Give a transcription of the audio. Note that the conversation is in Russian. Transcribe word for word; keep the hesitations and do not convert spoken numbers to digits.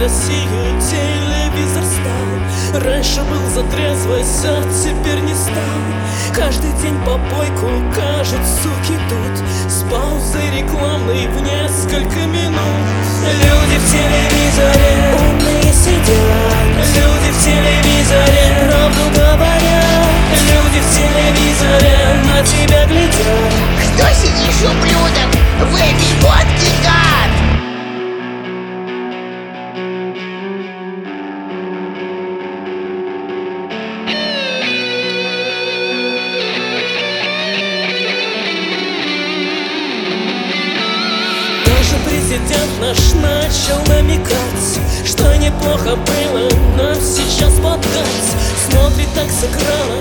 Россию телевизор стал. Раньше был за трезвость, а теперь не стал. Каждый день попойку, кажут, суки тут. С паузой рекламной в несколько минут. Люди в телевизоре умные сидят, люди в телевизоре правду говорят, люди в телевизоре на тебя глядят. Кто сидишь, ублюдок, в этой водке, гад? Президент наш начал намекать, что неплохо было нам сейчас поддать. Смотрит так с экрана